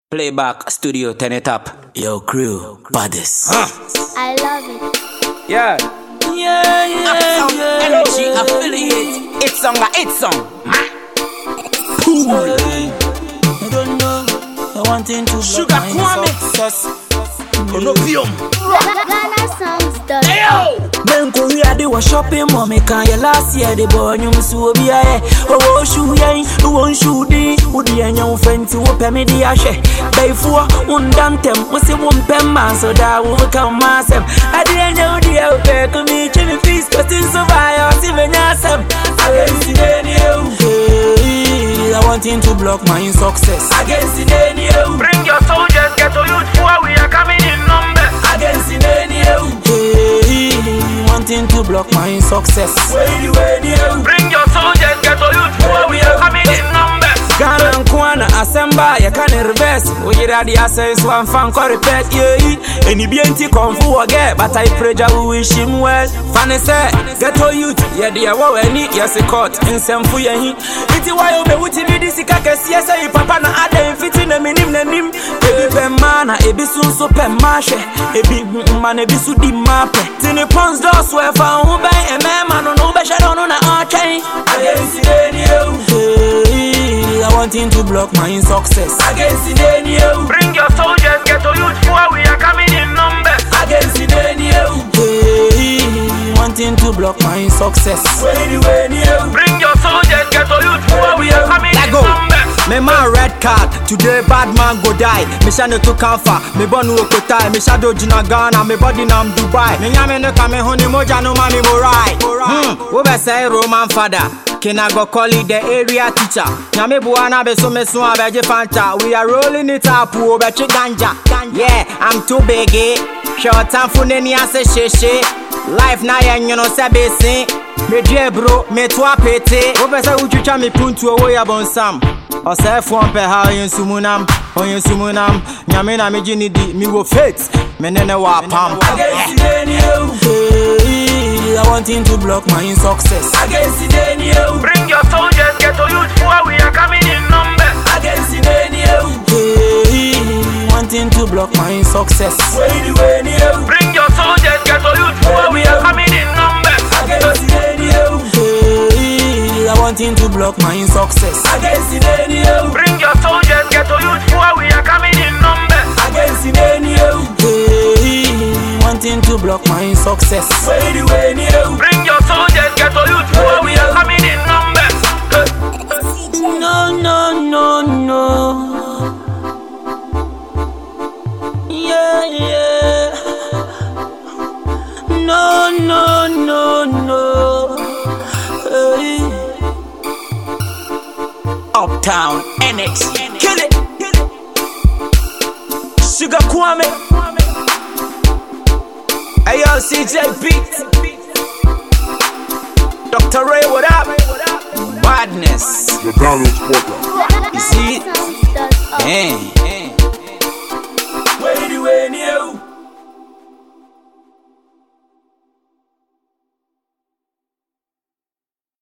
Playback studio, turn it up. Yo, crew, baddest. I love it. Yeah. Energy affiliate. It's song, it's song. Cool. I don't know. I want him to Sugar Kwame. success. Conopium. Ghana songs done. Ayo. Men Korea they was shopping, mommy can you last year the boy you so be a oh shoe yen, who won't shoot the Udi and young friend to open me the ashe. By four, one dantem, was a one pen man, so that will come massive. I didn't know the outback of me, chilling feast, but in survive, even yourself. Against the I want him to block my success. Against the Bring your soldiers, get to youth for we are coming in numbers. against the wanting to block my success. Bring your soldiers, get to youth for we are coming in numbers. Ghana and Kwana Assemba, you can't reverse. We get the assets one fan call repeat. Yeah, any BNT come for again, but I pray that we wish him well. Fanny said, get to youth, yeah, they are what we need. Yes, a court in some for you. It's why you be with me. This is yes, I papa na ada fitting a minim na nim. Ebi pe mana, ebi sun so pe mashe. Ebi man, ebi su di mape. Tini pons dos we fa ube e me man no be shadow no na archain. Against the I want him to block my success. Against the Bring your soldiers, get to youth for we are coming in numbers. against the wanting to block my success. Bring your soldiers, get to youth for we are coming in numbers. Me man red card, today bad man go die. Me shane to Kamfa, me bonu okotai. Me shadow jina Ghana, me body nam Dubai. Me nyame no kame honi moja no mami morai. Wo be say Roman father. Kina go call it the area teacher. Nyame buana be so me so abeje fanta. We are rolling it up, wo be chi ganja. Yeah, I'm too big. Short time for neni ase sheshe. Life na ya nyono se besi. Me die bro, me to apete. Wo be say uchucha me puntu owo ya bonsam. Ose fon pe ha yen sumunam, onyen sumunam. Nyame na me jini di, mi wo faith. Me nene wa pam. I want him to block my success. Against the Bring your soldiers, get to youth for we are coming in numbers. against the wanting to block my success. Bring your soldiers, get to youth for we are coming in numbers. Against the I want him to block my success. Against the Bring your soldiers, get to youth for we are coming in numbers. against the wanting to block my success. Bring your soldiers, get to youth for we are coming in numbers. No, no, no, no. Yeah, yeah. No, no, no, no. Hey. Uptown NX. Kill it. Sugar Kwame. Ayo, CJ Beat. Dr. Ray, what up? Badness. The Donald Porter. You see? Ghana songs done. Hey.